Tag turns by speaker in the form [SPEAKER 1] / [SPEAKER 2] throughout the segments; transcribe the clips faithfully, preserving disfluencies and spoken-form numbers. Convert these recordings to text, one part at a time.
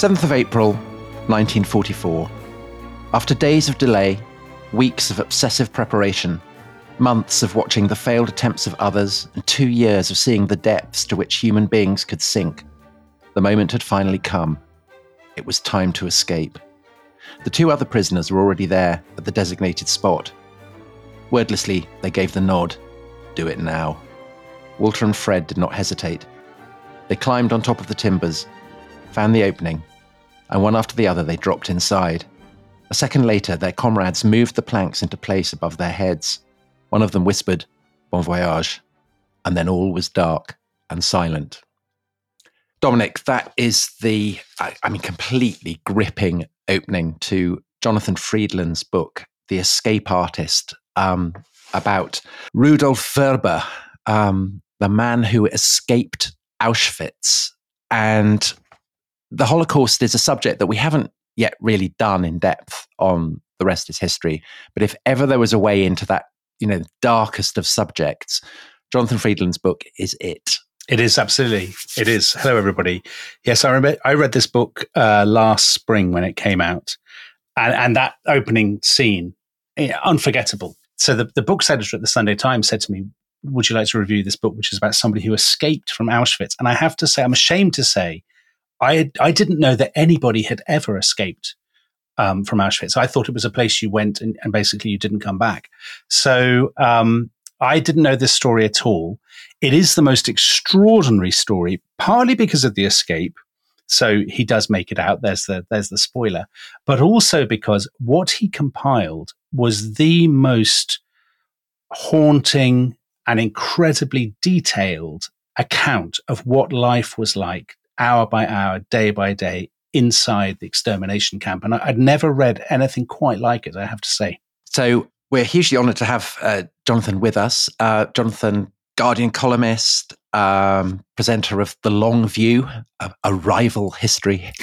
[SPEAKER 1] seventh of April, nineteen forty-four. After days of delay, weeks of obsessive preparation, months of watching the failed attempts of others, and two years of seeing the depths to which human beings could sink, the moment had finally come. It was time to escape. The two other prisoners were already there at the designated spot. Wordlessly, they gave the nod. Do it now. Walter and Fred did not hesitate. They climbed on top of the timbers, found the opening, and one after the other they dropped inside. A second later, their comrades moved the planks into place above their heads. One of them whispered, "Bon voyage," and then all was dark and silent. Dominic, that is the, I, I mean, completely gripping opening to Jonathan Friedland's book, The Escape Artist, um, about Rudolf Werber, um, the man who escaped Auschwitz. And the Holocaust is a subject that we haven't yet really done in depth on The Rest is History. But if ever there was a way into that, you know, darkest of subjects, Jonathan Friedland's book is it.
[SPEAKER 2] It is, absolutely. It is. Hello, everybody. Yes, I remember I read this book uh, last spring when it came out. And, and that opening scene, yeah, unforgettable. So the, the book's editor at the Sunday Times said to me, would you like to review this book, which is about somebody who escaped from Auschwitz? And I have to say, I'm ashamed to say, I I didn't know that anybody had ever escaped um, from Auschwitz. I thought it was a place you went and, and basically you didn't come back. So um, I didn't know this story at all. It is the most extraordinary story, partly because of the escape. So he does make it out. There's the there's the spoiler, but also because what he compiled was the most haunting and incredibly detailed account of what life was like, hour by hour, day by day, inside the extermination camp. And I'd never read anything quite like it, I have to say.
[SPEAKER 1] So we're hugely honoured to have uh, Jonathan with us. Uh, Jonathan, Guardian columnist, um, presenter of The Long View, a, a rival history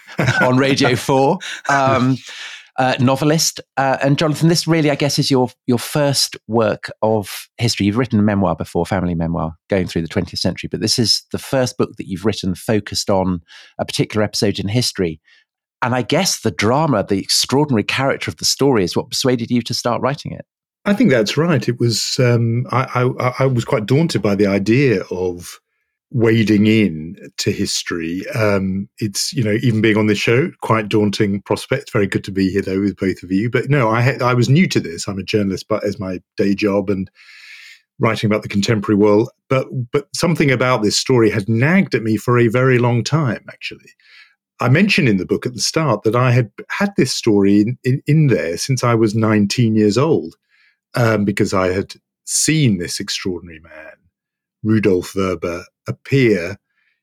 [SPEAKER 1] on Radio four, um, uh, novelist. Uh, and Jonathan, this really, I guess, is your your first work of history. You've written a memoir before, family memoir, going through the twentieth century, but this is the first book that you've written focused on a particular episode in history. And I guess the drama, the extraordinary character of the story is what persuaded you to start writing it.
[SPEAKER 3] I think that's right. It was, um, I, I, I was quite daunted by the idea of wading in to history. Um, it's, you know, even being on this show, quite daunting prospect. Very good to be here, though, with both of you. But no, I I was new to this. I'm a journalist, but as my day job and writing about the contemporary world. But but something about this story had nagged at me for a very long time, actually. I mentioned in the book at the start that I had had this story in, in, in there since I was nineteen years old, um, because I had seen this extraordinary man, Rudolf Werber, appear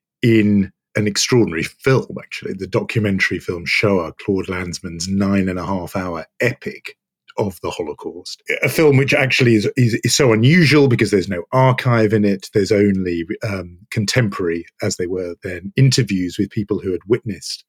[SPEAKER 3] in an extraordinary film, actually, the documentary film Shoah, Claude Lanzmann's nine and a half hour epic of the Holocaust. A film which actually is, is, is so unusual because there's no archive in it. There's only um, contemporary, as they were then, interviews with people who had witnessed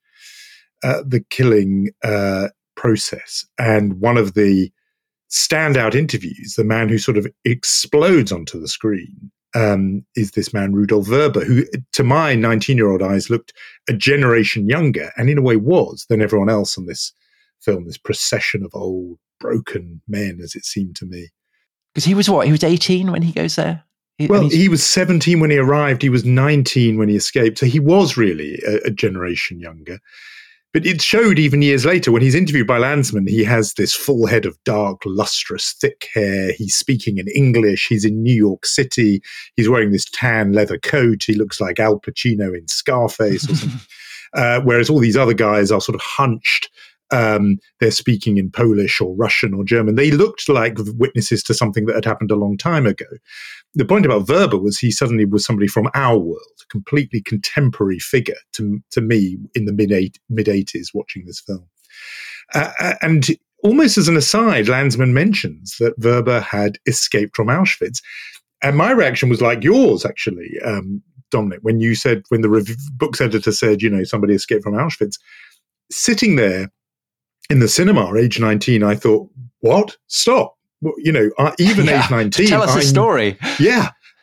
[SPEAKER 3] uh, the killing uh, process. And one of the standout interviews, the man who sort of explodes onto the screen, um, is this man, Rudolf Werber, who to my nineteen-year-old eyes looked a generation younger, and in a way was, than everyone else on this film, this procession of old, broken men, as it seemed to me.
[SPEAKER 1] Because he was what? He was eighteen when he goes there? He,
[SPEAKER 3] well, he was seventeen when he arrived. He was nineteen when he escaped. So he was really a, a generation younger. But it showed even years later when he's interviewed by Lanzmann, he has this full head of dark, lustrous, thick hair. He's speaking in English. He's in New York City. He's wearing this tan leather coat. He looks like Al Pacino in Scarface or something. uh, whereas all these other guys are sort of hunched. Um, they're speaking in Polish or Russian or German. They looked like witnesses to something that had happened a long time ago. The point about Werber was he suddenly was somebody from our world, a completely contemporary figure to, to me in the mid mid eighties watching this film. Uh, and almost as an aside, Lanzmann mentions that Werber had escaped from Auschwitz. And my reaction was like yours, actually, um, Dominic, when you said, when the rev- book's editor said, you know, somebody escaped from Auschwitz. Sitting there in the cinema, age nineteen, I thought, what? Stop. Well, you know, uh, even
[SPEAKER 1] yeah,
[SPEAKER 3] age nineteen.
[SPEAKER 1] Tell us
[SPEAKER 3] I,
[SPEAKER 1] a story.
[SPEAKER 3] Yeah.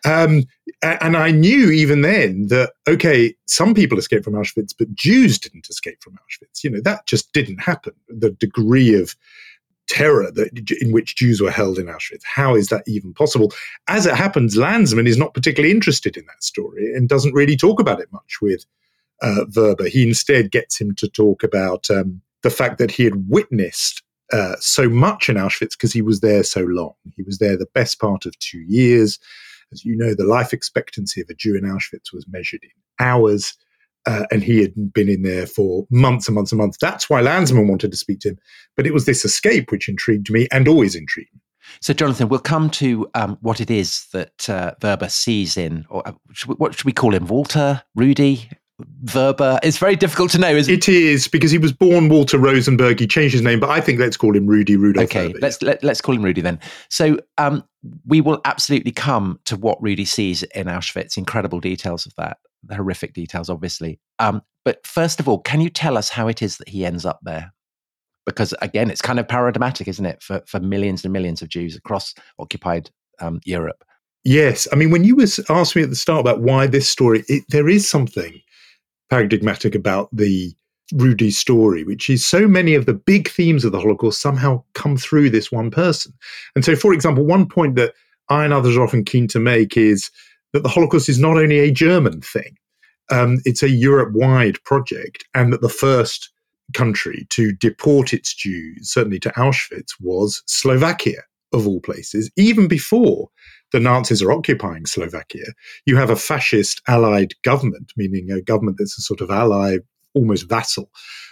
[SPEAKER 3] Um, and I knew even then that, okay, some people escaped from Auschwitz, but Jews didn't escape from Auschwitz. You know, that just didn't happen. The degree of terror that in which Jews were held in Auschwitz, how is that even possible? As it happens, Landsman is not particularly interested in that story and doesn't really talk about it much with uh, Werber. He instead gets him to talk about um, the fact that he had witnessed uh, so much in Auschwitz because he was there so long. He was there the best part of two years. As you know, the life expectancy of a Jew in Auschwitz was measured in hours, uh, and he had been in there for months and months and months. That's why Landsman wanted to speak to him. But it was this escape which intrigued me and always intrigued me.
[SPEAKER 1] So, Jonathan, we'll come to um, what it is that uh, Werber sees in, or uh, should we, what should we call him? Walter? Rudy? Werber? It's very difficult to know, isn't it?
[SPEAKER 3] It is, because he was born Walter Rosenberg. He changed his name, but I think let's call him Rudy Rudolf
[SPEAKER 1] Okay,
[SPEAKER 3] Werber,
[SPEAKER 1] let's
[SPEAKER 3] yeah.
[SPEAKER 1] let, let's call him Rudy then. So um, we will absolutely come to what Rudy sees in Auschwitz. Incredible details of that, the horrific details, obviously. Um, but first of all, can you tell us how it is that he ends up there? Because again, it's kind of paradigmatic, isn't it, for for millions and millions of Jews across occupied um, Europe?
[SPEAKER 3] Yes, I mean, when you was asked me at the start about why this story, it, there is something paradigmatic about the Rudy story, which is so many of the big themes of the Holocaust somehow come through this one person. And so, for example, one point that I and others are often keen to make is that the Holocaust is not only a German thing, um, it's a Europe-wide project, and that the first country to deport its Jews, certainly to Auschwitz, was Slovakia, of all places. Even before the Nazis are occupying Slovakia, you have a fascist allied government, meaning a government that's a sort of ally, almost vassal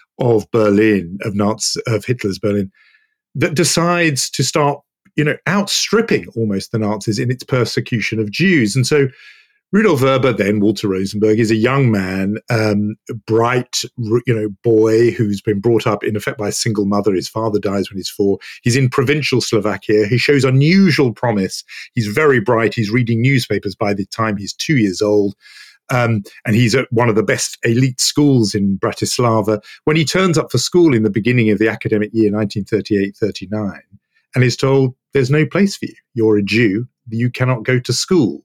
[SPEAKER 3] of Berlin, of Nazi, of Hitler's Berlin, that decides to start, you know, outstripping almost the Nazis in its persecution of Jews. And so Rudolf Werber, then Walter Rosenberg, is a young man, um, bright, you know, boy who's been brought up in effect by a single mother. His father dies when he's four. He's in provincial Slovakia. He shows unusual promise. He's very bright. He's reading newspapers by the time he's two years old. Um, and he's at one of the best elite schools in Bratislava. When he turns up for school in the beginning of the academic year, nineteen thirty-eight thirty-nine, and is told, there's no place for you. You're a Jew. You cannot go to school.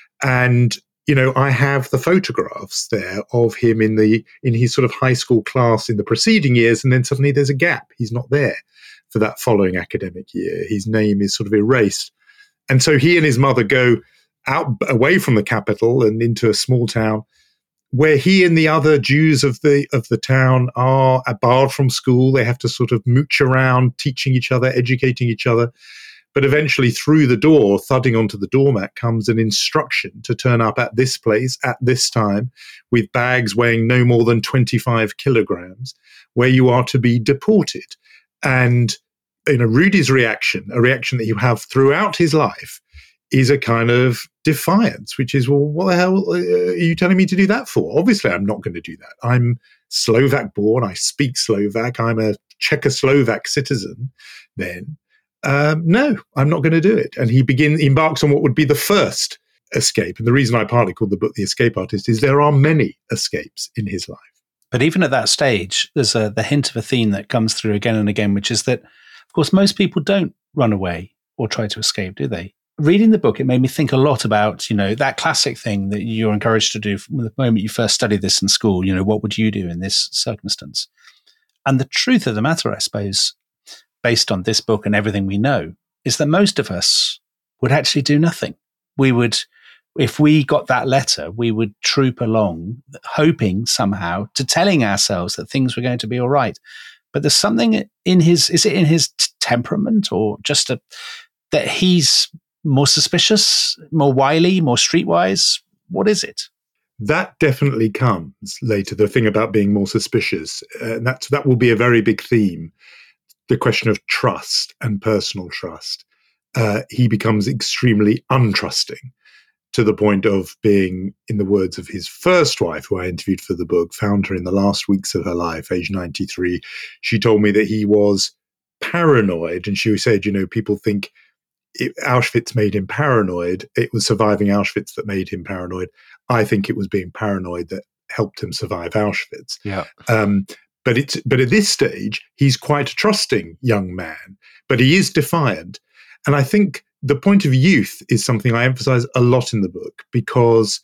[SPEAKER 3] And, you know, I have the photographs there of him in the in his sort of high school class in the preceding years, and then suddenly there's a gap. He's not there for that following academic year. His name is sort of erased. And so he and his mother go out away from the capital and into a small town where he and the other Jews of the of the town are barred from school. They have to sort of mooch around, teaching each other, educating each other. But eventually through the door, thudding onto the doormat, comes an instruction to turn up at this place at this time with bags weighing no more than twenty-five kilograms, where you are to be deported. And, you know, Rudy's reaction, a reaction that you have throughout his life, is a kind of defiance, which is, well, what the hell are you telling me to do that for? Obviously, I'm not going to do that. I'm Slovak born. I speak Slovak. I'm a Czechoslovak citizen then. Um, no, I'm not going to do it. And he begin, embarks on what would be the first escape. And the reason I partly called the book The Escape Artist is there are many escapes in his life.
[SPEAKER 2] But even at that stage, there's a, the hint of a theme that comes through again and again, which is that, of course, most people don't run away or try to escape, do they? Reading the book, it made me think a lot about, you know, that classic thing that you're encouraged to do from the moment you first studied this in school. You know, what would you do in this circumstance? And the truth of the matter, I suppose, based on this book and everything we know, is that most of us would actually do nothing. We would, if we got that letter, we would troop along, hoping somehow to telling ourselves that things were going to be all right. But there's something in his, is it in his t- temperament or just a, that he's more suspicious, more wily, more streetwise? What is it?
[SPEAKER 3] That definitely comes later, the thing about being more suspicious. Uh, and that's, that will be a very big theme. The question of trust and personal trust. Uh, he becomes extremely untrusting to the point of being, in the words of his first wife, who I interviewed for the book, found her in the last weeks of her life, age ninety-three. She told me that he was paranoid. And she said, you know, people think it, Auschwitz made him paranoid. It was surviving Auschwitz that made him paranoid. I think it was being paranoid that helped him survive Auschwitz.
[SPEAKER 1] Yeah.
[SPEAKER 3] Um, But it's but at this stage, he's quite a trusting young man, but he is defiant. And I think the point of youth is something I emphasize a lot in the book, because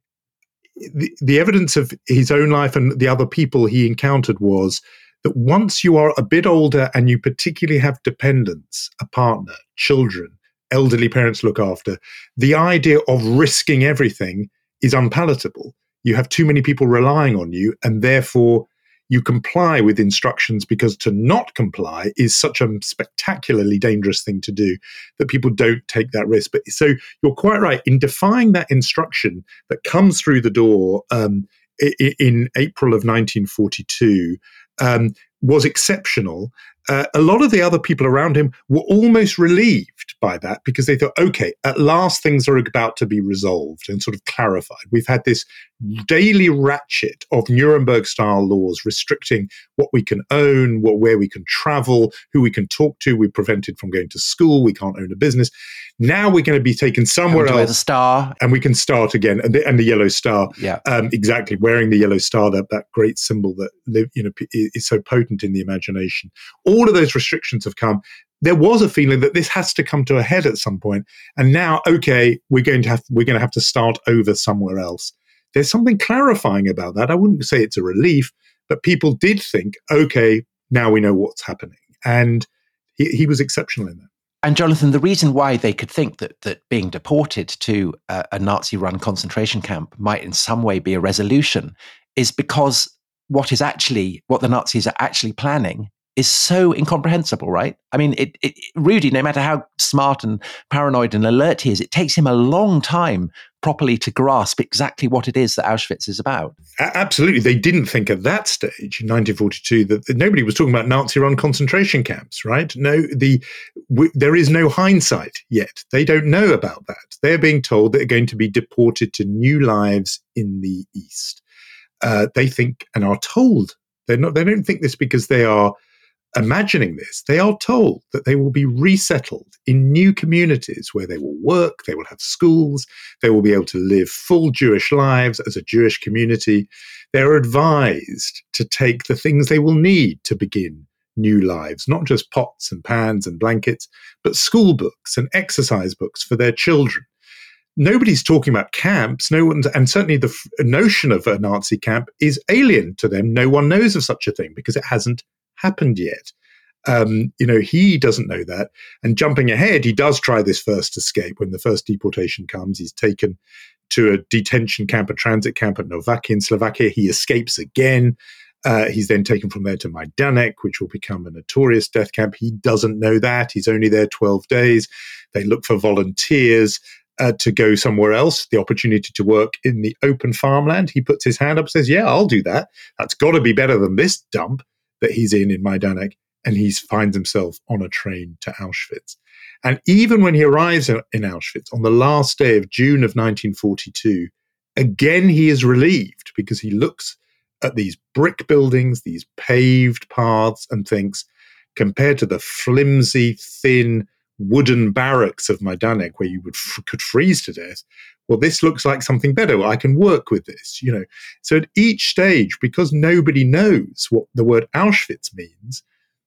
[SPEAKER 3] the, the evidence of his own life and the other people he encountered was that once you are a bit older and you particularly have dependents, a partner, children, elderly parents to look after, the idea of risking everything is unpalatable. You have too many people relying on you, and therefore you comply with instructions, because to not comply is such a spectacularly dangerous thing to do that people don't take that risk. But so you're quite right in defying that instruction that comes through the door um, in, in April of nineteen forty-two. Um, was exceptional. Uh, a lot of the other people around him were almost relieved by that, because they thought, okay, at last things are about to be resolved and sort of clarified. We've had this daily ratchet of Nuremberg-style laws restricting what we can own, what, where we can travel, who we can talk to. We're prevented from going to school. We can't own a business. Now we're going to be taken somewhere else.
[SPEAKER 1] The star.
[SPEAKER 3] And we can start again. And the, and the yellow star.
[SPEAKER 1] Yeah.
[SPEAKER 3] Um, exactly. Wearing the yellow star, that, that great symbol that live, you know, is so potent in the imagination. All of those restrictions have come. There was a feeling that this has to come to a head at some point. And now, okay, we're going to have we're going to have to start over somewhere else. There's something clarifying about that. I wouldn't say it's a relief, but people did think, okay, now we know what's happening. And he, he was exceptional in that.
[SPEAKER 1] And Jonathan, the reason why they could think that that being deported to a, a Nazi-run concentration camp might in some way be a resolution is because what is actually, what the Nazis are actually planning is so incomprehensible, right? I mean, it, it, Rudy, no matter how smart and paranoid and alert he is, it takes him a long time properly to grasp exactly what it is that Auschwitz is about.
[SPEAKER 3] Absolutely. They didn't think at that stage in nineteen forty-two that, that nobody was talking about Nazi-run concentration camps, right? No, the w- there is no hindsight yet. They don't know about that. They're being told that they're going to be deported to new lives in the East. Uh, they think and are told. They're not. They don't think this because they are imagining this. They are told that they will be resettled in new communities where they will work, they will have schools, they will be able to live full Jewish lives as a Jewish community. They're advised to take the things they will need to begin new lives, not just pots and pans and blankets, but school books and exercise books for their children. Nobody's talking about camps. No one's, and certainly the f- notion of a Nazi camp is alien to them. No one knows of such a thing because it hasn't happened yet. Um, you know, he doesn't know that. And jumping ahead, he does try this first escape. When the first deportation comes, he's taken to a detention camp, a transit camp at Nováky in Slovakia. He escapes again. Uh, he's then taken from there to Majdanek, which will become a notorious death camp. He doesn't know that. He's only there twelve days. They look for volunteers uh, to go somewhere else, the opportunity to work in the open farmland. He puts his hand up and says, yeah, I'll do that. That's got to be better than this dump that he's in in Majdanek, and he finds himself on a train to Auschwitz. And even when he arrives in, in Auschwitz on the last day of June of nineteen forty-two, again he is relieved because he looks at these brick buildings, these paved paths, and thinks, compared to the flimsy, thin, wooden barracks of Majdanek where you would f- could freeze to death, well, this looks like something better. I can work with this, you know. So at each stage, because nobody knows what the word Auschwitz means,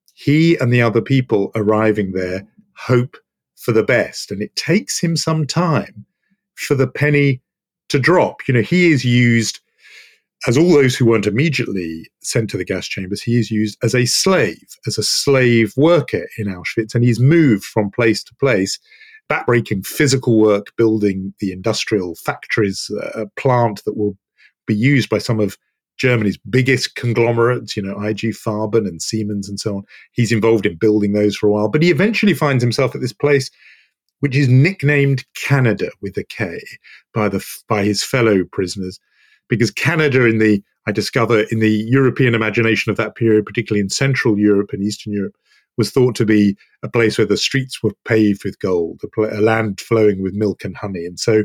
[SPEAKER 3] he and the other people arriving there hope for the best. And it takes him some time for the penny to drop. You know, he is used, as all those who weren't immediately sent to the gas chambers, he is used as a slave, as a slave worker in Auschwitz. And he's moved from place to place, backbreaking physical work, building the industrial factories, uh, a plant that will be used by some of Germany's biggest conglomerates, you know, I G Farben and Siemens and so on. He's involved in building those for a while. But he eventually finds himself at this place, which is nicknamed Canada with a K by the by his fellow prisoners, because Canada in the, I discover, in the European imagination of that period, particularly in Central Europe and Eastern Europe, was thought to be a place where the streets were paved with gold, a, pl- a land flowing with milk and honey. And so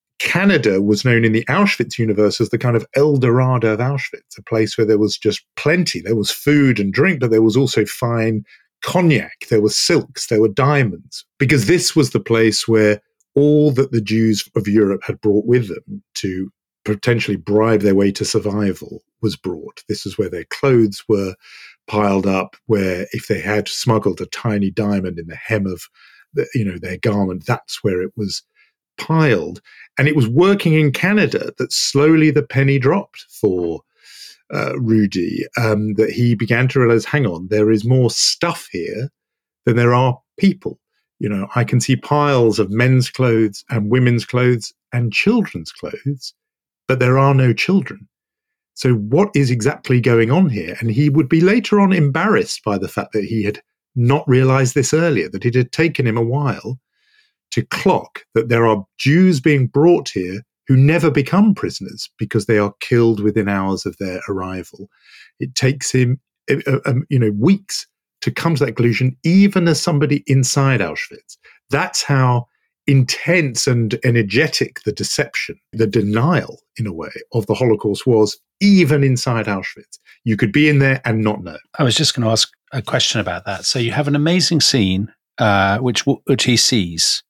[SPEAKER 3] Canada was known in the Auschwitz universe as the kind of El Dorado of Auschwitz, a place where there was just plenty. There was food and drink, but there was also fine cognac, there were silks, there were diamonds, because this was the place where all that the Jews of Europe had brought with them to potentially bribe their way to survival was brought. This is where their clothes were piled up, where if they had smuggled a tiny diamond in the hem of the, you know, their garment. That's where it was piled. And it was working in Canada that slowly the penny dropped for uh, Rudy, um, that he began to realize, hang on, there is more stuff here than there are people. You know, I can see piles of men's clothes and women's clothes and children's clothes, but there are no children. So what is exactly going on here? And he would be later on embarrassed by the fact that he had not realized this earlier, that it had taken him a while to clock that there are Jews being brought here who never become prisoners because they are killed within hours of their arrival. It takes him, uh, um, you know, weeks to come to that conclusion, even as somebody inside Auschwitz. That's how intense and energetic the deception, the denial, in a way, of the Holocaust was, even inside Auschwitz. You could be in there and not know.
[SPEAKER 2] I was just going to ask a question about that. So you have an amazing scene, uh, which which he sees.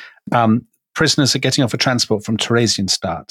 [SPEAKER 2] Um, prisoners are getting off a transport from Theresienstadt,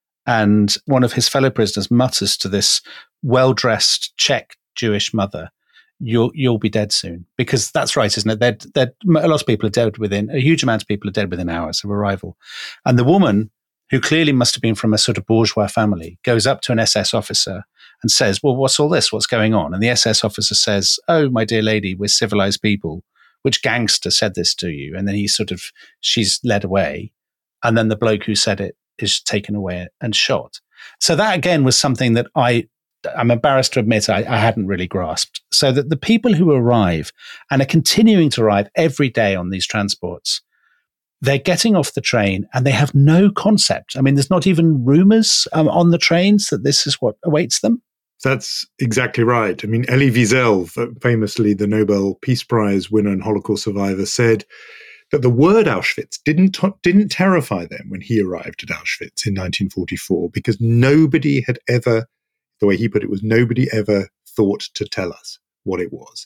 [SPEAKER 2] and one of his fellow prisoners mutters to this well-dressed Czech Jewish mother, You'll you'll be dead soon, because that's right, isn't it? They're, they're, a lot of people are dead within a huge amount of people are dead within hours of arrival, and the woman, who clearly must have been from a sort of bourgeois family, goes up to an S S officer and says, "Well, what's all this? What's going on?" And the S S officer says, "Oh, my dear lady, we're civilized people. Which gangster said this to you?" And then he sort of she's led away, and then the bloke who said it is taken away and shot. So that again was something that I. I'm embarrassed to admit I, I hadn't really grasped. So that the people who arrive and are continuing to arrive every day on these transports, they're getting off the train and they have no concept. I mean, there's not even rumors um, on the trains that this is what awaits them.
[SPEAKER 3] That's exactly right. I mean, Elie Wiesel, famously the Nobel Peace Prize winner and Holocaust survivor, said that the word Auschwitz didn't didn't terrify them when he arrived at Auschwitz in nineteen forty-four, because nobody had ever, the way he put it was, nobody ever thought to tell us what it was.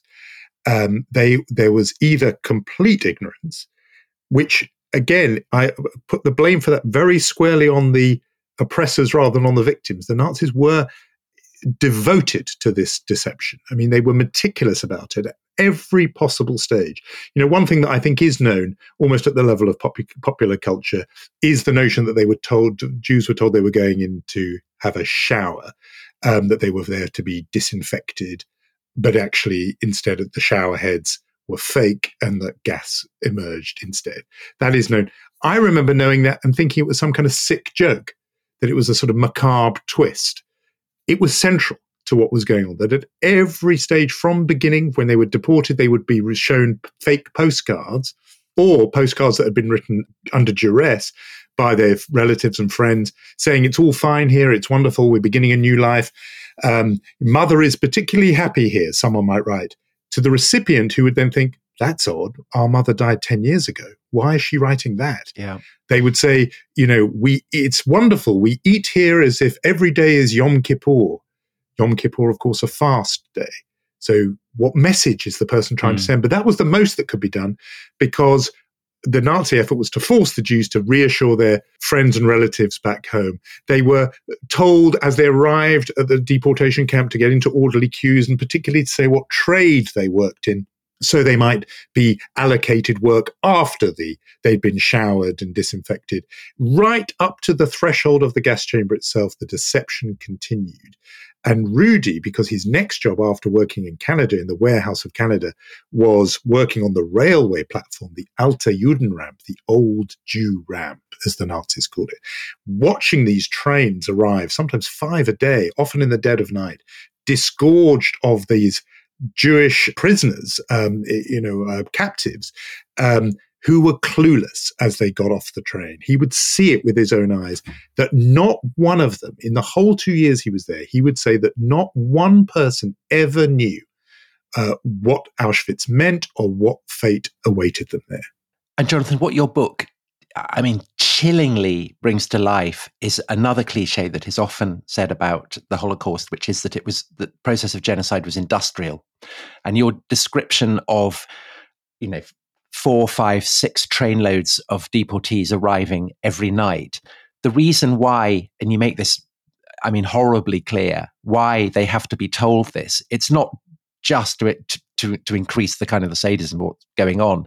[SPEAKER 3] Um, they there was either complete ignorance, which, again, I put the blame for that very squarely on the oppressors rather than on the victims. The Nazis were devoted to this deception. I mean, they were meticulous about it at every possible stage. You know, one thing that I think is known almost at the level of pop- popular culture is the notion that they were told, Jews were told they were going in to have a shower, um, that they were there to be disinfected, but actually instead the shower heads were fake and that gas emerged instead. That is known. I remember knowing that and thinking it was some kind of sick joke, that it was a sort of macabre twist. It was central to what was going on, that at every stage from beginning, when they were deported, they would be shown fake postcards or postcards that had been written under duress by their relatives and friends saying, it's all fine here, it's wonderful, we're beginning a new life. Um, mother is particularly happy here, someone might write. To the recipient, who would then think, that's odd, our mother died ten years ago. Why is she writing that?
[SPEAKER 1] Yeah.
[SPEAKER 3] They would say, you know, we it's wonderful. We eat here as if every day is Yom Kippur. Yom Kippur, of course, a fast day. So what message is the person trying mm. to send? But that was the most that could be done, because the Nazi effort was to force the Jews to reassure their friends and relatives back home. They were told as they arrived at the deportation camp to get into orderly queues, and particularly to say what trade they worked in, so they might be allocated work after the they'd been showered and disinfected. Right up to the threshold of the gas chamber itself, the deception continued. And Rudy, because his next job after working in Canada, in the warehouse of Canada, was working on the railway platform, the Alte Judenramp, the old Jew ramp, as the Nazis called it, watching these trains arrive, sometimes five a day, often in the dead of night, disgorged of these Jewish prisoners, um, you know, uh, captives, um, who were clueless as they got off the train. He would see it with his own eyes, that not one of them, in the whole two years he was there, he would say that not one person ever knew uh, what Auschwitz meant or what fate awaited them there.
[SPEAKER 1] And Jonathan, what your book, I mean, chillingly brings to life is another cliche that is often said about the Holocaust, which is that it was the process of genocide was industrial. And your description of, you know, four, five, six trainloads of deportees arriving every night. The reason why, and you make this, I mean, horribly clear, why they have to be told this. It's not just to to, to increase the kind of the sadism of what's going on,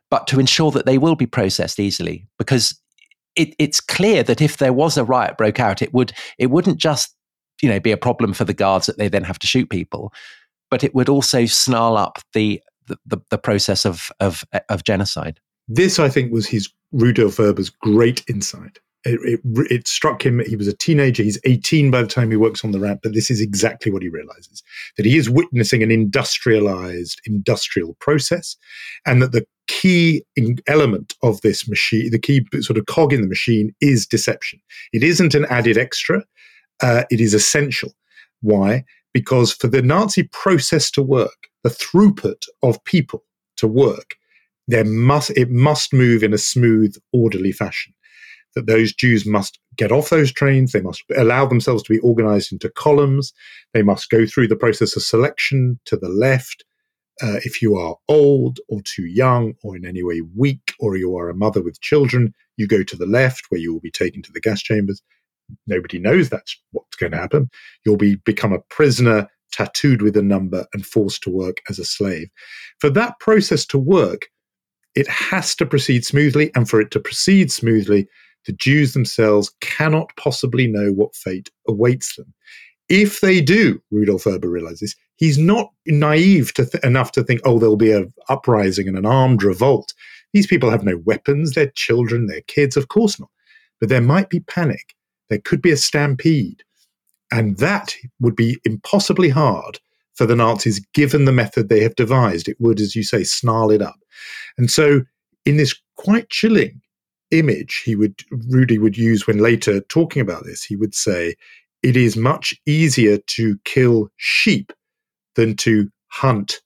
[SPEAKER 1] but to ensure that they will be processed easily, because it, it's clear that if there was a riot broke out, it would it wouldn't just you know be a problem for the guards that they then have to shoot people, but it would also snarl up the the, the, the process of, of of genocide.
[SPEAKER 3] This, I think, was his Rudolf Weber's great insight. It, it, it struck him. He was a teenager. He's eighteen by the time he works on the ramp, but this is exactly what he realizes, that he is witnessing an industrialized industrial process, and that the key element of this machine, the key sort of cog in the machine, is deception. It isn't an added extra. Uh, it is essential. Why? Because for the Nazi process to work, the throughput of people to work, there must it must move in a smooth, orderly fashion. That those Jews must get off those trains, they must allow themselves to be organized into columns, they must go through the process of selection to the left. Uh, if you are old or too young or in any way weak, or you are a mother with children, you go to the left where you will be taken to the gas chambers. Nobody knows that's what's going to happen. You'll be become a prisoner, tattooed with a number, and forced to work as a slave. For that process to work, it has to proceed smoothly, and for it to proceed smoothly, the Jews themselves cannot possibly know what fate awaits them. If they do, Rudolf Weber realizes, he's not naive to th- enough to think, oh, there'll be an uprising and an armed revolt. These people have no weapons, they're children, they're kids, of course not. But there might be panic. There could be a stampede. And that would be impossibly hard for the Nazis, given the method they have devised. It would, as you say, snarl it up. And so in this quite chilling image he would Rudy would use when later talking about this, he would say, it is much easier to kill sheep than to hunt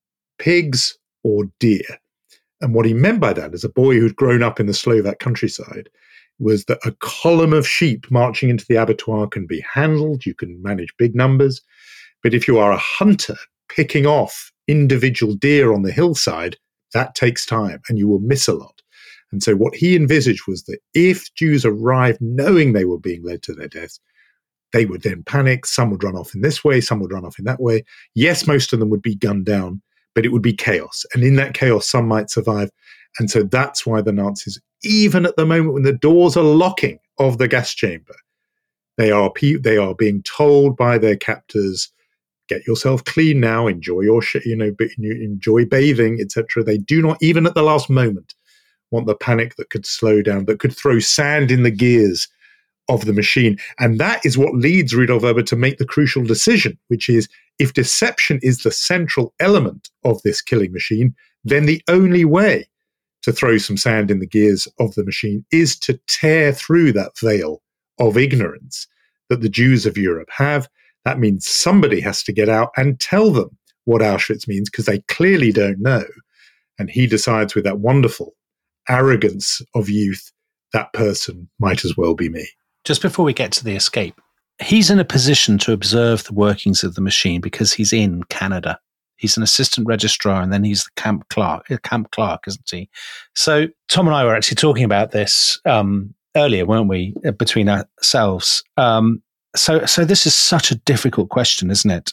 [SPEAKER 3] pigs or deer. And what he meant by that, as a boy who'd grown up in the Slovak countryside, was that a column of sheep marching into the abattoir can be handled, you can manage big numbers. But if you are a hunter picking off individual deer on the hillside, that takes time and you will miss a lot. And so what he envisaged was that if Jews arrived knowing they were being led to their deaths, they would then panic. Some would run off in this way, some would run off in that way. Yes, most of them would be gunned down, but it would be chaos. And in that chaos, some might survive. And so that's why the Nazis, even at the moment when the doors are locking of the gas chamber, they are they are being told by their captors, get yourself clean now, enjoy your sh- you know enjoy bathing, et cetera. They do not, even at the last moment, want the panic that could slow down, that could throw sand in the gears of the machine. And that is what leads Rudolf Weber to make the crucial decision, which is, if deception is the central element of this killing machine, then the only way to throw some sand in the gears of the machine is to tear through that veil of ignorance that the Jews of Europe have. That means somebody has to get out and tell them what Auschwitz means, because they clearly don't know. And he decides, with that wonderful arrogance of youth, that person might as well be me.
[SPEAKER 2] Just before we get to the escape, he's in a position to observe the workings of the machine because he's in Canada. He's an assistant registrar, and then he's the camp clerk, camp clerk, isn't he? So Tom and I were actually talking about this um, earlier, weren't we, between ourselves? Um, so, so this is such a difficult question, isn't it?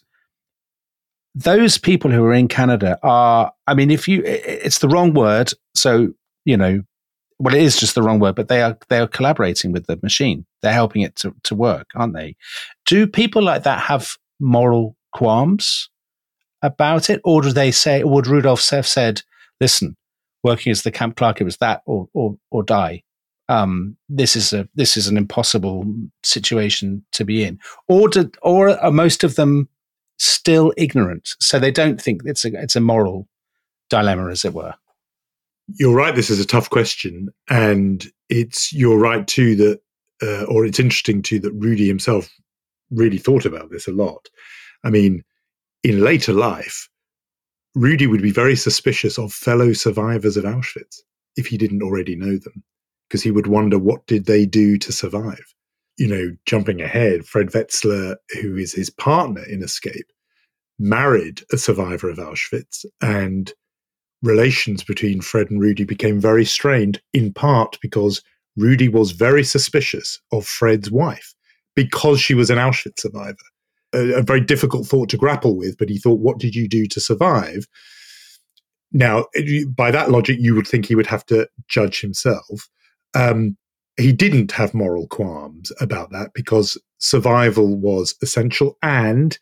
[SPEAKER 2] Those people who are in Canada are, I mean, if you, it's the wrong word. So, you know, well, it is just the wrong word, but they are, they are collaborating with the machine. They're helping it to, to work, aren't they? Do people like that have moral qualms about it? Or do they say, or would Rudolf have said, listen, working as the camp clerk, it was that or, or, or die. Um, this is a, this is an impossible situation to be in. Or do, or are most of them still ignorant? So they don't think it's a, it's a moral dilemma, as it were.
[SPEAKER 3] You're right. This is a tough question. And it's, you're right too that, uh, or it's interesting too that Rudy himself really thought about this a lot. I mean, in later life, Rudy would be very suspicious of fellow survivors of Auschwitz if he didn't already know them, because he would wonder, what did they do to survive? You know, jumping ahead, Fred Wetzler, who is his partner in Escape, married a survivor of Auschwitz, and relations between Fred and Rudy became very strained, in part because Rudy was very suspicious of Fred's wife because she was an Auschwitz survivor. A, a very difficult thought to grapple with, but he thought, what did you do to survive? Now, by that logic, you would think he would have to judge himself. Um, he didn't have moral qualms about that because survival was essential, and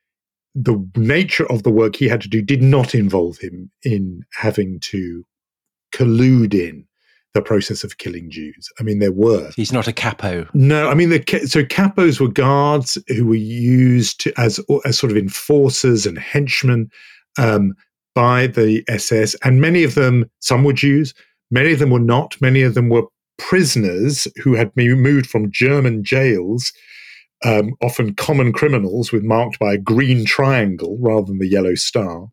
[SPEAKER 3] the nature of the work he had to do did not involve him in having to collude in the process of killing Jews. I mean, there were.
[SPEAKER 1] He's not a capo.
[SPEAKER 3] No, I mean, the, so capos were guards who were used to, as, as sort of enforcers and henchmen um, by the S S, and many of them, some were Jews, many of them were not. Many of them were prisoners who had been moved from German jails, um, often common criminals with marked by a green triangle rather than the yellow star.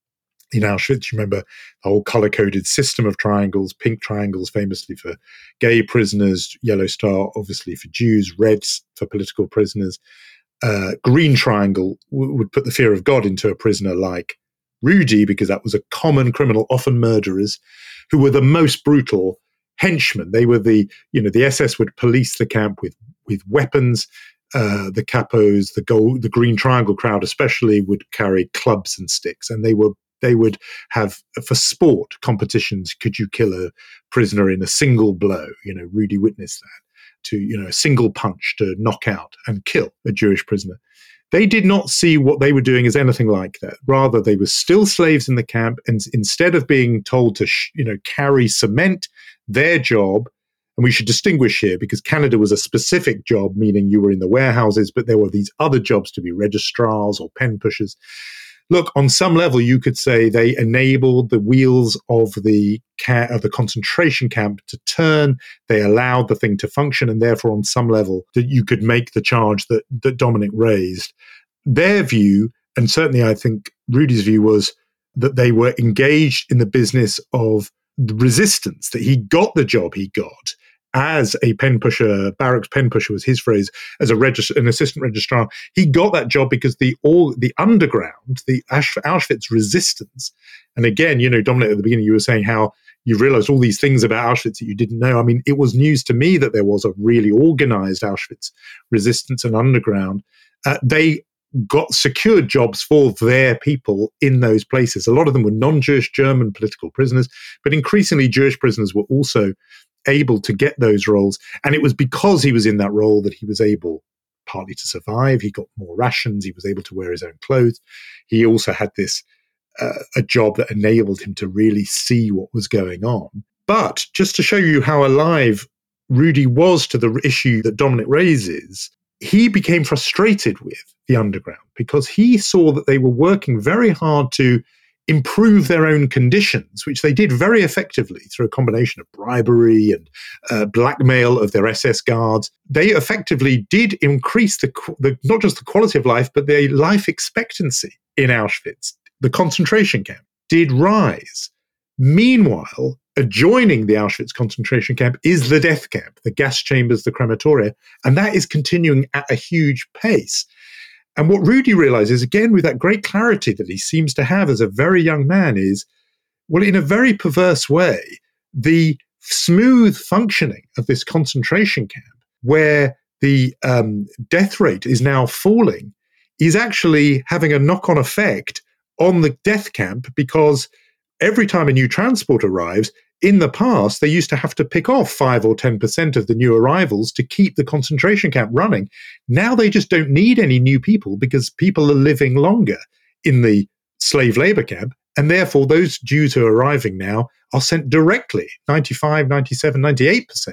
[SPEAKER 3] In Auschwitz, you remember the whole color-coded system of triangles, pink triangles famously for gay prisoners, yellow star obviously for Jews, reds for political prisoners. Uh, green triangle w- would put the fear of God into a prisoner like Rudy, because that was a common criminal, often murderers, who were the most brutal henchmen. They were the, you know, the S S would police the camp with, with weapons. Uh, the capos, the gold, the green triangle crowd especially would carry clubs and sticks, and they were They would have, for sport competitions, could you kill a prisoner in a single blow? You know, Rudy witnessed that, to, you know, a single punch to knock out and kill a Jewish prisoner. They did not see what they were doing as anything like that. Rather, they were still slaves in the camp, and instead of being told to, sh- you know, carry cement, their job, and we should distinguish here because Canada was a specific job, meaning you were in the warehouses, but there were these other jobs to be registrars or pen pushers. Look, on some level, you could say they enabled the wheels of the ca- of the concentration camp to turn. They allowed the thing to function, and therefore, on some level, that you could make the charge that that Dominic raised. Their view, and certainly I think Rudy's view, was that they were engaged in the business of the resistance, that he got the job he got as a pen pusher, barracks pen pusher was his phrase, as a regist- an assistant registrar. He got that job because the all the underground, the Auschwitz resistance, and again, you know, Dominic, at the beginning you were saying how you realized all these things about Auschwitz that you didn't know. I mean, it was news to me that there was a really organized Auschwitz resistance and underground. Uh, they got secured jobs for their people in those places. A lot of them were non-Jewish German political prisoners, but increasingly Jewish prisoners were also able to get those roles. And it was because he was in that role that he was able partly to survive. He got more rations. He was able to wear his own clothes. He also had this, uh, a job that enabled him to really see what was going on. But just to show you how alive Rudy was to the issue that Dominic raises, he became frustrated with the underground because he saw that they were working very hard to improve their own conditions, which they did very effectively through a combination of bribery and uh, blackmail of their S S guards. They effectively did increase the, the not just the quality of life, but their life expectancy in Auschwitz. The concentration camp did rise. Meanwhile, adjoining the Auschwitz concentration camp is the death camp, the gas chambers, the crematoria, and that is continuing at a huge pace. And what Rudy realizes, again, with that great clarity that he seems to have as a very young man, is, well, in a very perverse way, the smooth functioning of this concentration camp, where the um, death rate is now falling, is actually having a knock-on effect on the death camp, because every time a new transport arrives, in the past, they used to have to pick off five or ten percent of the new arrivals to keep the concentration camp running. Now they just don't need any new people because people are living longer in the slave labor camp. And therefore, those Jews who are arriving now are sent directly, ninety-five, ninety-seven, ninety-eight percent,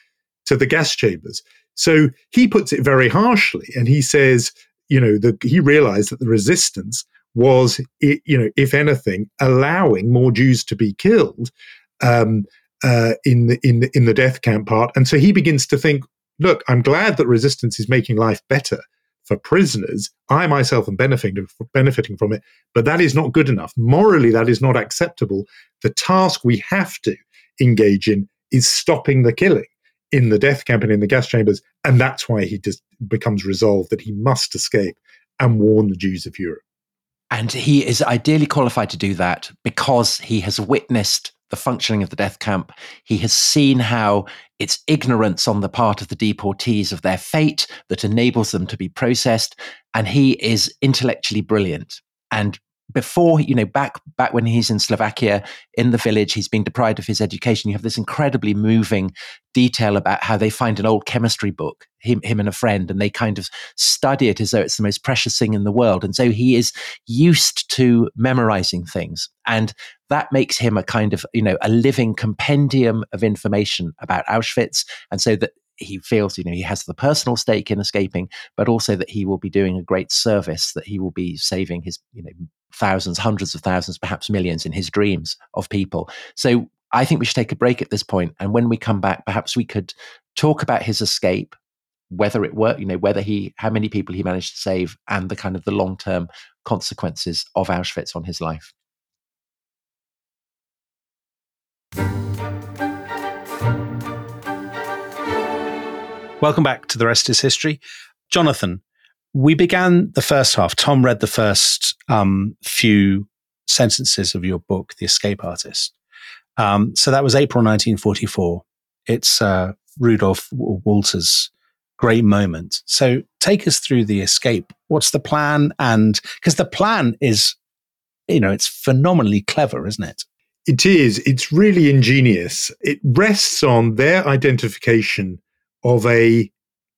[SPEAKER 3] to the gas chambers. So he puts it very harshly. And he says, you know, the, he realized that the resistance was, you know, if anything, allowing more Jews to be killed Um, uh, in the in the in the death camp part, and so he begins to think, look, I'm glad that resistance is making life better for prisoners. I myself am benefiting benefiting from it, but that is not good enough. Morally, that is not acceptable. The task we have to engage in is stopping the killing in the death camp and in the gas chambers, and that's why he just becomes resolved that he must escape and warn the Jews of Europe.
[SPEAKER 1] And he is ideally qualified to do that because he has witnessed the functioning of the death camp. He has seen how it's ignorance on the part of the deportees of their fate that enables them to be processed. And he is intellectually brilliant. And before, you know, back back when he's in Slovakia, in the village, he's being deprived of his education. You have this incredibly moving detail about how they find an old chemistry book, him, him and a friend, and they kind of study it as though it's the most precious thing in the world. And so he is used to memorizing things. And that makes him a kind of, you know, a living compendium of information about Auschwitz. And so that he feels, you know, he has the personal stake in escaping, but also that he will be doing a great service, that he will be saving his, you know, thousands, hundreds of thousands, perhaps millions in his dreams of people. So I think we should take a break at this point. And when we come back, perhaps we could talk about his escape, whether it worked, you know, whether he, how many people he managed to save, and the kind of the long-term consequences of Auschwitz on his life.
[SPEAKER 2] Welcome back to The Rest is History. Jonathan, we began the first half. Tom read the first um, few sentences of your book, The Escape Artist. Um, so that was April nineteen forty-four. It's uh, Rudolf Walter's great moment. So take us through the escape. What's the plan? And because the plan is, you know, it's phenomenally clever, isn't it?
[SPEAKER 3] It is. It's really ingenious. It rests on their identification of a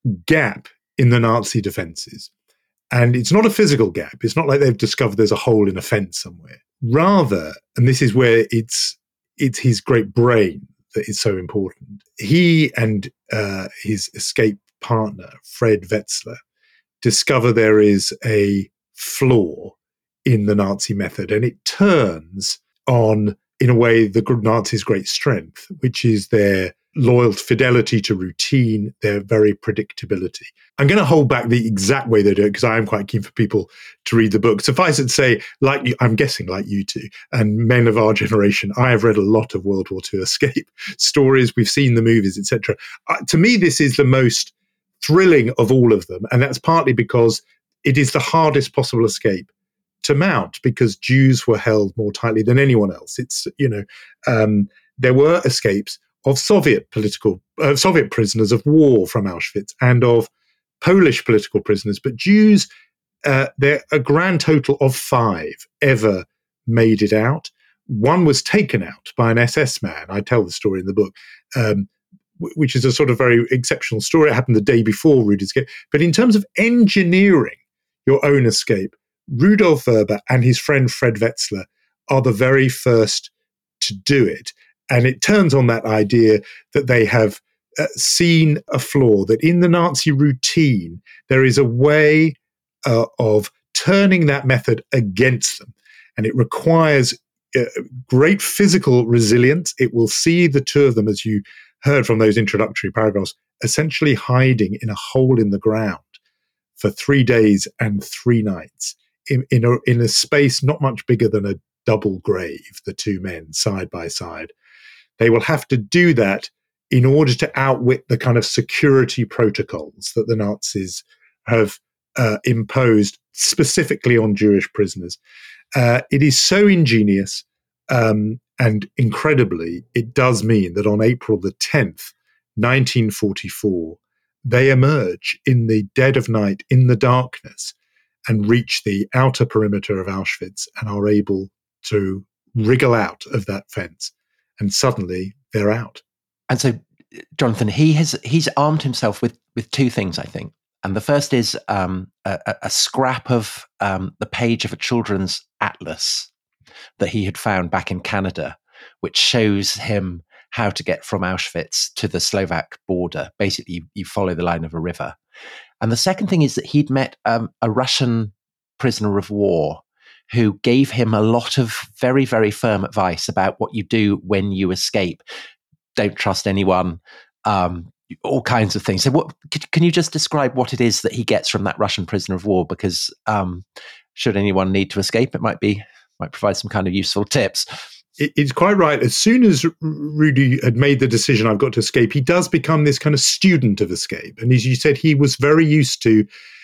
[SPEAKER 3] gap in the Nazi defenses. And it's not a physical gap. It's not like they've discovered there's a hole in a fence somewhere. Rather, and this is where it's it's his great brain that is so important, he and uh, his escape partner, Fred Wetzler, discover there is a flaw in the Nazi method, and it turns on, in a way, the Nazis' great strength, which is their loyal fidelity to routine, their very predictability. I'm going to hold back the exact way they do it because I am quite keen for people to read the book. Suffice it to say, like you, I'm guessing like you two and men of our generation, I have read a lot of World War Two escape stories. We've seen the movies, et cetera. Uh, to me, this is the most thrilling of all of them, and that's partly because it is the hardest possible escape to mount because Jews were held more tightly than anyone else. It's, you know, um, there were escapes of Soviet political, uh, Soviet prisoners of war from Auschwitz and of Polish political prisoners, but Jews, uh, there a grand total of five ever made it out. One was taken out by an S S man. I tell the story in the book, um, w- which is a sort of very exceptional story. It happened the day before Rudy's escape. But in terms of engineering your own escape, Rudolf Verber and his friend Fred Wetzler are the very first to do it. And it turns on that idea that they have uh, seen a flaw, that in the Nazi routine, there is a way uh, of turning that method against them. And it requires uh, great physical resilience. It will see the two of them, as you heard from those introductory paragraphs, essentially hiding in a hole in the ground for three days and three nights in, in, a, in a space not much bigger than a double grave, the two men side by side. They will have to do that in order to outwit the kind of security protocols that the Nazis have uh, imposed specifically on Jewish prisoners. Uh, it is so ingenious, um, and incredibly, it does mean that on April the tenth, nineteen forty-four, they emerge in the dead of night, in the darkness, and reach the outer perimeter of Auschwitz and are able to wriggle out of that fence. And suddenly they're out.
[SPEAKER 1] And so, Jonathan, he has he's armed himself with with two things, I think. And the first is um, a, a scrap of um, the page of a children's atlas that he had found back in Canada, which shows him how to get from Auschwitz to the Slovak border. Basically, you, you follow the line of a river. And the second thing is that he'd met um, a Russian prisoner of war who gave him a lot of very, very firm advice about what you do when you escape. Don't trust anyone, um, all kinds of things. So what, can you just describe what it is that he gets from that Russian prisoner of war? Because um, should anyone need to escape, it might be might provide some kind of useful tips.
[SPEAKER 3] It's quite right. As soon as Rudy had made the decision, I've got to escape, he does become this kind of student of escape. And as you said, he was very used to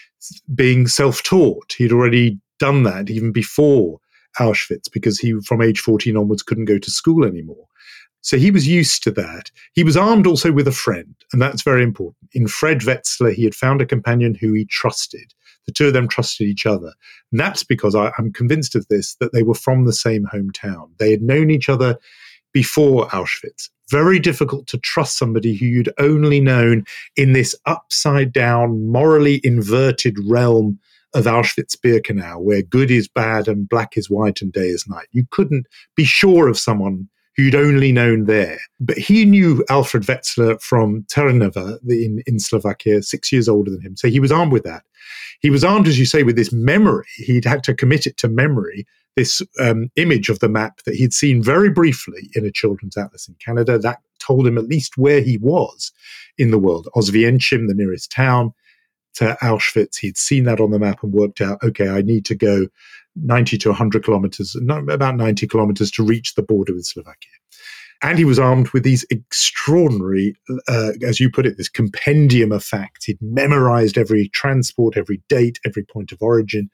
[SPEAKER 3] being self-taught. He'd already done that even before Auschwitz because he, from age fourteen onwards, couldn't go to school anymore. So he was used to that. He was armed also with a friend, and that's very important. In Fred Wetzler, he had found a companion who he trusted. The two of them trusted each other. And that's because I, I'm convinced of this, that they were from the same hometown. They had known each other before Auschwitz. Very difficult to trust somebody who you'd only known in this upside down, morally inverted realm of Auschwitz-Birkenau, where good is bad and black is white and day is night. You couldn't be sure of someone who you'd only known there. But he knew Alfred Wetzler from Trnava in, in Slovakia, six years older than him. So he was armed with that. He was armed, as you say, with this memory. He'd had to commit it to memory, this um, image of the map that he'd seen very briefly in a children's atlas in Canada. That told him at least where he was in the world. Oswiecim, the nearest town to Auschwitz. He'd seen that on the map and worked out, okay, I need to go ninety to one hundred kilometers, about ninety kilometers to reach the border with Slovakia. And he was armed with these extraordinary, uh, as you put it, this compendium of facts. He'd memorized every transport, every date, every point of origin.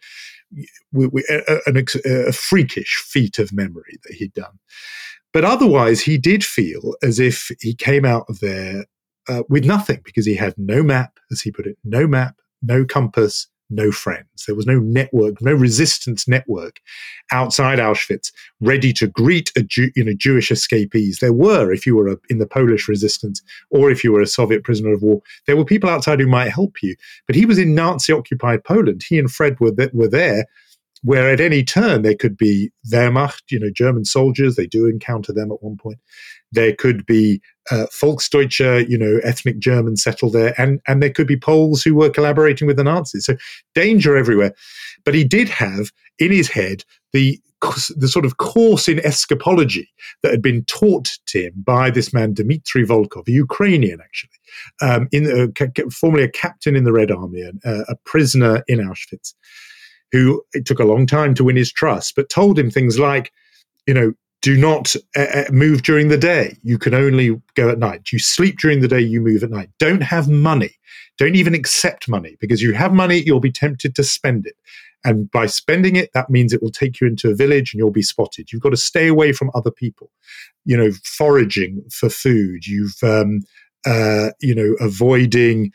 [SPEAKER 3] We, we, a, a, a freakish feat of memory that he'd done. But otherwise, he did feel as if he came out of there uh, with nothing, because he had no map, as he put it, no map, no compass, no friends. There was no network, no resistance network outside Auschwitz ready to greet a Jew, you know, Jewish escapees. There were, if you were a, in the Polish resistance or if you were a Soviet prisoner of war, there were people outside who might help you. But he was in Nazi-occupied Poland. He and Fred were, th- were there, where at any turn there could be Wehrmacht, you know, German soldiers. They do encounter them at one point. There could be uh, Volksdeutsche, you know, ethnic Germans settled there, and, and there could be Poles who were collaborating with the Nazis. So danger everywhere. But he did have in his head the the sort of course in escapology that had been taught to him by this man, Dmitry Volkov, a Ukrainian, actually, um, in uh, formerly a captain in the Red Army, and uh, a prisoner in Auschwitz, who it took a long time to win his trust, but told him things like, you know, do not uh, move during the day. You can only go at night. You sleep during the day, you move at night. Don't have money. Don't even accept money, because you have money, you'll be tempted to spend it. And by spending it, that means it will take you into a village and you'll be spotted. You've got to stay away from other people. You know, foraging for food. You've, um, uh, you know, avoiding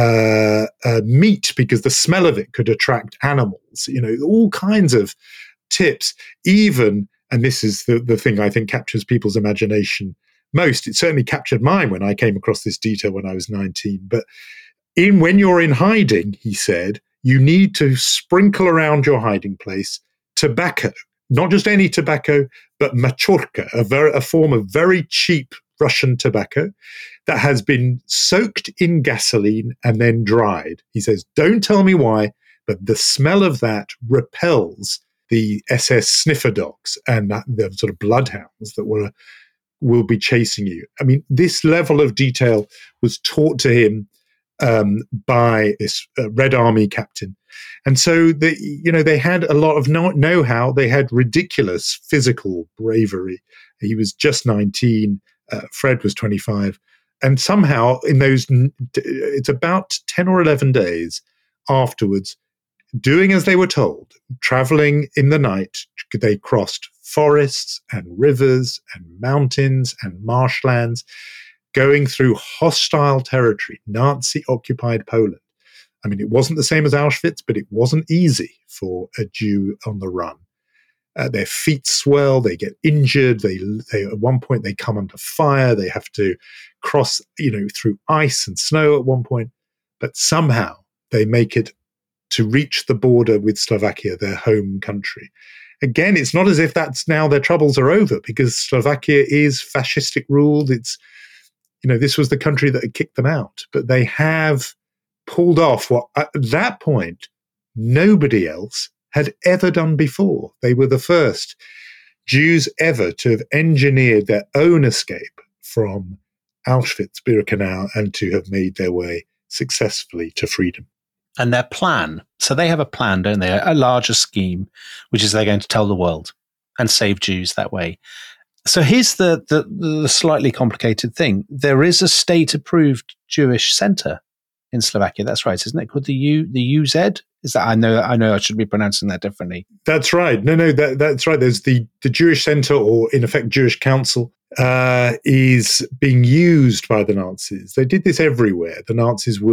[SPEAKER 3] uh, uh, meat because the smell of it could attract animals. You know, all kinds of tips. Even, and this is the, the thing I think captures people's imagination most. It certainly captured mine when I came across this detail when I was nineteen. But in when you're in hiding, he said, you need to sprinkle around your hiding place tobacco, not just any tobacco, but machorka, a, very, a form of very cheap Russian tobacco that has been soaked in gasoline and then dried. He says, don't tell me why, but the smell of that repels the S S sniffer dogs and that, the sort of bloodhounds that were will be chasing you. I mean, this level of detail was taught to him Um, by this uh, Red Army captain. And so, the, you know, they had a lot of know- know-how. They had ridiculous physical bravery. He was just nineteen. Uh, Fred was twenty-five. And somehow in those, it's about ten or eleven days afterwards, doing as they were told, traveling in the night, they crossed forests and rivers and mountains and marshlands, going through hostile territory, Nazi-occupied Poland. I mean, it wasn't the same as Auschwitz, but it wasn't easy for a Jew on the run. Uh, their feet swell, they get injured, they, they at one point they come under fire, they have to cross, you know, through ice and snow at one point, but somehow they make it to reach the border with Slovakia, their home country. Again, it's not as if that's now their troubles are over, because Slovakia is fascistic ruled. It's You know, this was the country that had kicked them out, but they have pulled off what at that point nobody else had ever done before. They were the first Jews ever to have engineered their own escape from Auschwitz-Birkenau and to have made their way successfully to freedom.
[SPEAKER 2] And their plan, so they have a plan, don't they? A larger scheme, which is they're going to tell the world and save Jews that way. So here's the, the the slightly complicated thing. There is a state-approved Jewish center in Slovakia. That's right, isn't it? Called the U the U Z? Is that I know I know I should be pronouncing that differently.
[SPEAKER 3] That's right. No, no, that, that's right. There's the, the Jewish Center, or in effect Jewish Council, uh, is being used by the Nazis. They did this everywhere. The Nazis would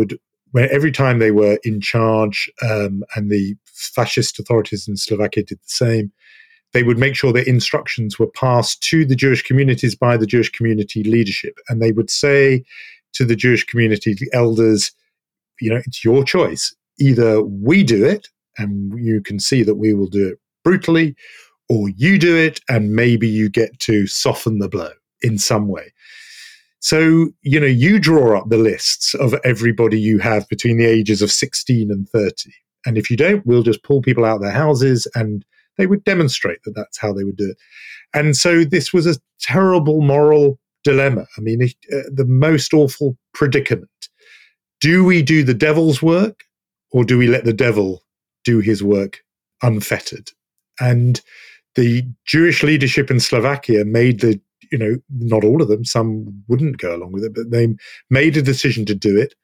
[SPEAKER 3] where every time they were in charge, um, and the fascist authorities in Slovakia did the same, they would make sure that instructions were passed to the Jewish communities by the Jewish community leadership. And they would say to the Jewish community elders, you know, it's your choice. Either we do it, and you can see that we will do it brutally, or you do it, and maybe you get to soften the blow in some way. So, you know, you draw up the lists of everybody you have between the ages of sixteen and thirty. And if you don't, we'll just pull people out of their houses, and they would demonstrate that that's how they would do it. And so this was a terrible moral dilemma. I mean, uh, the most awful predicament. Do we do the devil's work, or do we let the devil do his work unfettered? And the Jewish leadership in Slovakia made the, you know, not all of them, some wouldn't go along with it, but they made a decision to do it.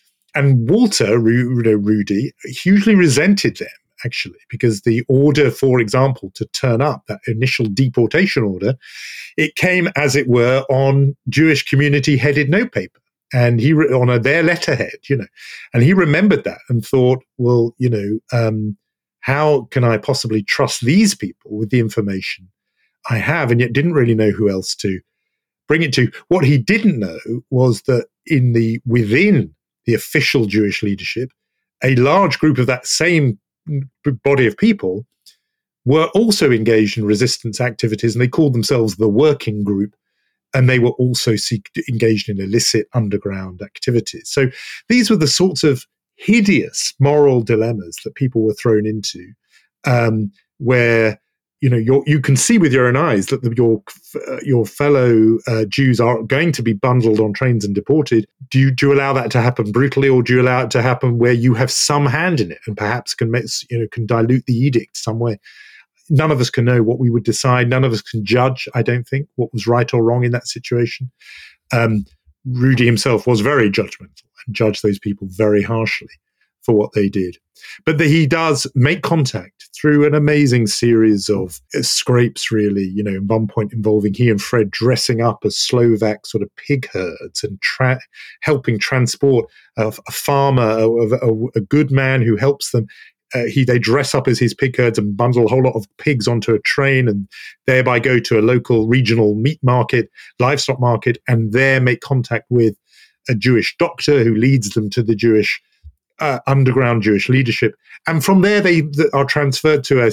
[SPEAKER 3] And Walter, you know, Rudy, hugely resented them, actually, because the order, for example, to turn up, that initial deportation order, it came, as it were, on Jewish community-headed notepaper. And he, on a, their letterhead, you know, and he remembered that and thought, well, you know, um, how can I possibly trust these people with the information I have? And yet didn't really know who else to bring it to. What he didn't know was that in the within the official Jewish leadership, a large group of that same body of people were also engaged in resistance activities, and they called themselves the Working Group. And they were also seek, engaged in illicit underground activities. So these were the sorts of hideous moral dilemmas that people were thrown into, um, where, you know, you're, you can see with your own eyes that the, your uh, your fellow uh, Jews are going to be bundled on trains and deported. Do you, do you allow that to happen brutally, or do you allow it to happen where you have some hand in it and perhaps can make, you know, can dilute the edict some way? None of us can know what we would decide. None of us can judge, I don't think, what was right or wrong in that situation. Um, Rudy himself was very judgmental and judged those people very harshly for what they did. But the, he does make contact through an amazing series of scrapes, really, you know, in one point involving he and Fred dressing up as Slovak sort of pig herds and tra- helping transport a, a farmer, a, a, a good man who helps them. Uh, he they dress up as his pig herds and bundle a whole lot of pigs onto a train, and thereby go to a local regional meat market, livestock market, and there make contact with a Jewish doctor who leads them to the Jewish uh, underground Jewish leadership. And from there, they are transferred to a,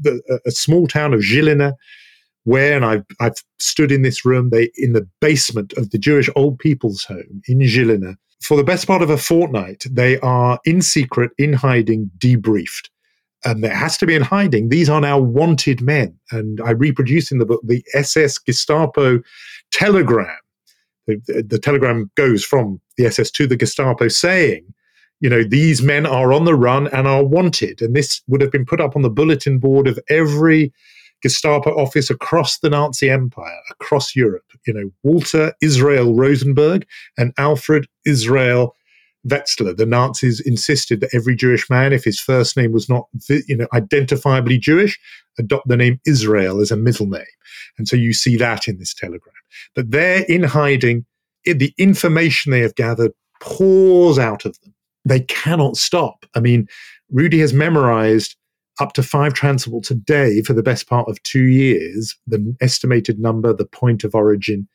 [SPEAKER 3] a small town of Žilina, where, and I've, I've stood in this room, they in the basement of the Jewish Old People's Home in Žilina. For the best part of a fortnight, they are in secret, in hiding, debriefed. And there has to be in hiding. These are now wanted men. And I reproduce in the book the S S Gestapo telegram. The, the, the telegram goes from the S S to the Gestapo saying, you know, these men are on the run and are wanted. And this would have been put up on the bulletin board of every Gestapo office across the Nazi Empire, across Europe. You know, Walter Israel Rosenberg and Alfred Israel Wetzler. The Nazis insisted that every Jewish man, if his first name was not, you know, identifiably Jewish, adopt the name Israel as a middle name. And so you see that in this telegram. But they're in hiding. The information they have gathered pours out of them. They cannot stop. I mean, Rudy has memorized up to five transports a day for the best part of two years, the estimated number, the point of origin,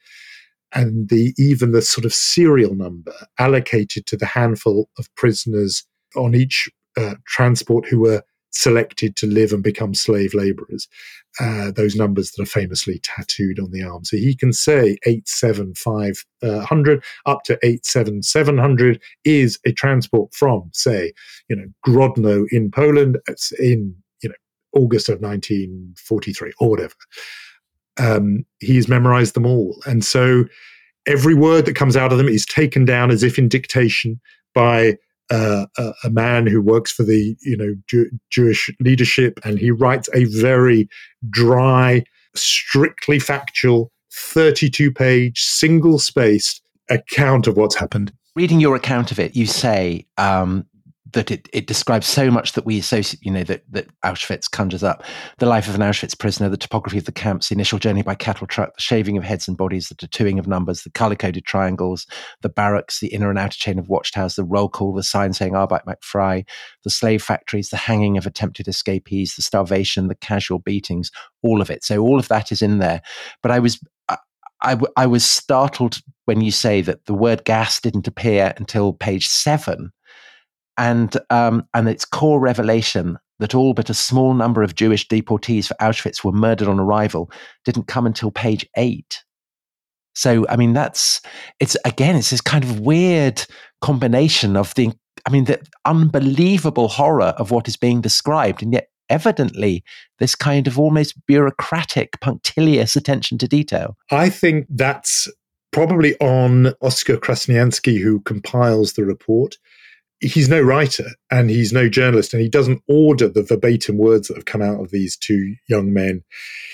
[SPEAKER 3] and the even the sort of serial number allocated to the handful of prisoners on each uh, transport who were selected to live and become slave laborers, uh, those numbers that are famously tattooed on the arm. So he can say eight seven five hundred up to eight seven seven hundred is a transport from, say, you know, Grodno in Poland in, you know, August of nineteen forty-three or whatever. Um, he's memorized them all. And so every word that comes out of them is taken down as if in dictation by Uh, a, a man who works for the, you know, Jew- Jewish leadership, and he writes a very dry, strictly factual, thirty-two page, single-spaced account of what's happened.
[SPEAKER 1] Reading your account of it, you say um, that it, it describes so much that we associate, you know, that, that Auschwitz conjures up. The life of an Auschwitz prisoner, the topography of the camps, the initial journey by cattle truck, the shaving of heads and bodies, the tattooing of numbers, the colour-coded triangles, the barracks, the inner and outer chain of watchtowers, the roll call, the sign saying Arbeit macht frei, the slave factories, the hanging of attempted escapees, the starvation, the casual beatings, all of it. So all of that is in there. But I was... I, I, I was startled when you say that the word gas didn't appear until page seven. And um, and its core revelation that all but a small number of Jewish deportees for Auschwitz were murdered on arrival didn't come until page eight. So, I mean, that's, it's, again, it's this kind of weird combination of the, I mean, the unbelievable horror of what is being described, and yet evidently this kind of almost bureaucratic, punctilious attention to detail.
[SPEAKER 3] I think that's probably on Oskar Krasniansky, who compiles the report. He's no writer and he's no journalist, and he doesn't order the verbatim words that have come out of these two young men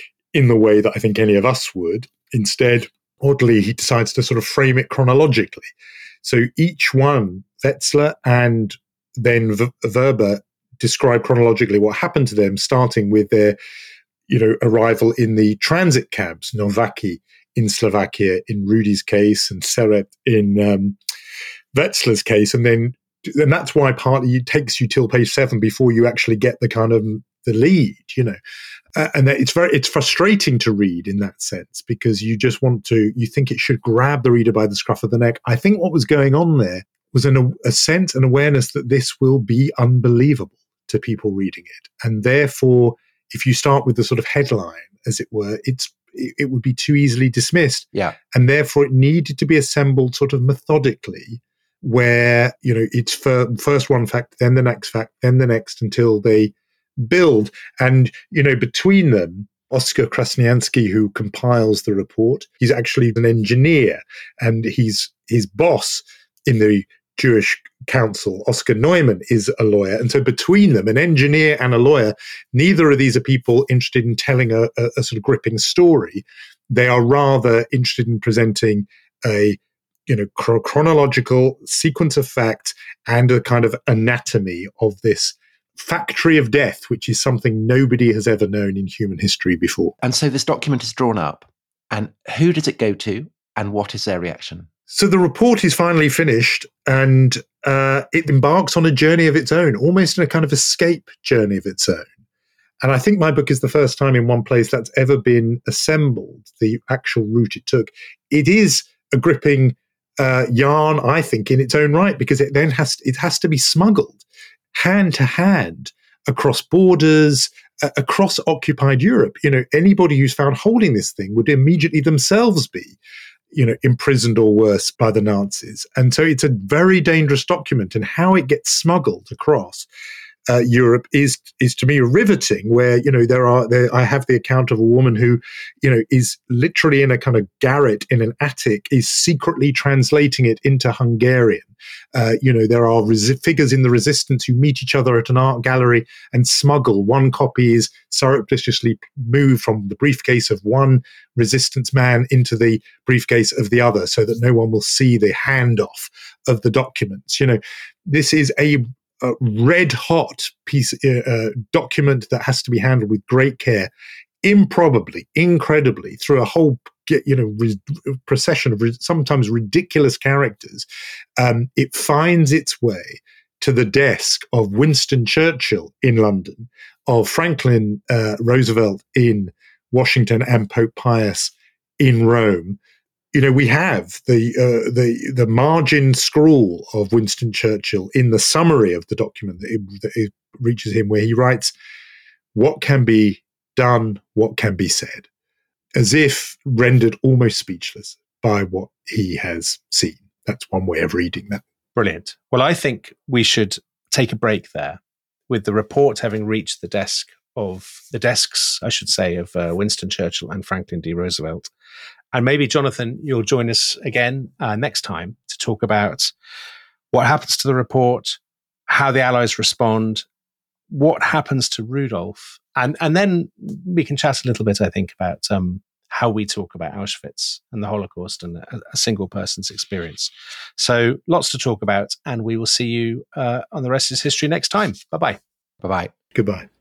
[SPEAKER 3] in the way that I think any of us would. Instead, oddly, he decides to sort of frame it chronologically. So each one, Wetzler and then v- Werber, describe chronologically what happened to them, starting with their, you know, arrival in the transit cabs, Novaki in Slovakia in Rudy's case, and Seret in um, Wetzler's case, and then and that's why partly it takes you till page seven before you actually get the kind of the lead, you know, uh, and that it's very it's frustrating to read in that sense, because you just want to you think it should grab the reader by the scruff of the neck. I think what was going on there was an, a sense and awareness that this will be unbelievable to people reading it, and therefore, if you start with the sort of headline, as it were, it's it, it would be too easily dismissed.
[SPEAKER 1] Yeah,
[SPEAKER 3] and therefore it needed to be assembled sort of methodically, where, you know, it's for, first one fact, then the next fact, then the next, until they build. And, you know, between them, Oskar Krasniansky, who compiles the report, he's actually an engineer, and he's his boss in the Jewish Council, Oscar Neumann, is a lawyer. And so between them, an engineer and a lawyer, neither of these are people interested in telling a, a, a sort of gripping story. They are rather interested in presenting a you know, chronological sequence of facts and a kind of anatomy of this factory of death, which is something nobody has ever known in human history before.
[SPEAKER 1] And so this document is drawn up, and who does it go to, and what is their reaction?
[SPEAKER 3] So the report is finally finished, and uh, it embarks on a journey of its own, almost in a kind of escape journey of its own. And I think my book is the first time in one place that's ever been assembled, the actual route it took. It is a gripping Uh, yarn, I think, in its own right, because it then has it has to be smuggled hand to hand across borders, uh, across occupied Europe. You know, anybody who's found holding this thing would immediately themselves be, you know, imprisoned or worse by the Nazis. And so it's a very dangerous document, and how it gets smuggled across Uh, Europe is is to me riveting. Where, you know, there are there, I have the account of a woman who, you know, is literally in a kind of garret in an attic, is secretly translating it into Hungarian. Uh, you know, there are resi- figures in the resistance who meet each other at an art gallery and smuggle. One copy is surreptitiously moved from the briefcase of one resistance man into the briefcase of the other, so that no one will see the handoff of the documents. You know, this is a a red hot piece uh, document that has to be handled with great care, improbably, incredibly, through a whole you know re- procession of re- sometimes ridiculous characters. Um, it finds its way to the desk of Winston Churchill in London, of Franklin uh, Roosevelt in Washington, and Pope Pius in Rome. You know, we have the uh, the the margin scrawl of Winston Churchill in the summary of the document that it, that it reaches him, where he writes, "What can be done, what can be said," as if rendered almost speechless by what he has seen. That's one way of reading that.
[SPEAKER 2] Brilliant. Well, I think we should take a break there, with the report having reached the desk of the desks, I should say, of uh, Winston Churchill and Franklin D. Roosevelt. And maybe, Jonathan, you'll join us again uh, next time to talk about what happens to the report, how the Allies respond, what happens to Rudolf, and and then we can chat a little bit, I think, about um, how we talk about Auschwitz and the Holocaust and a, a single person's experience. So lots to talk about, and we will see you uh, on The Rest is History next time. Bye-bye.
[SPEAKER 1] Bye-bye.
[SPEAKER 3] Goodbye.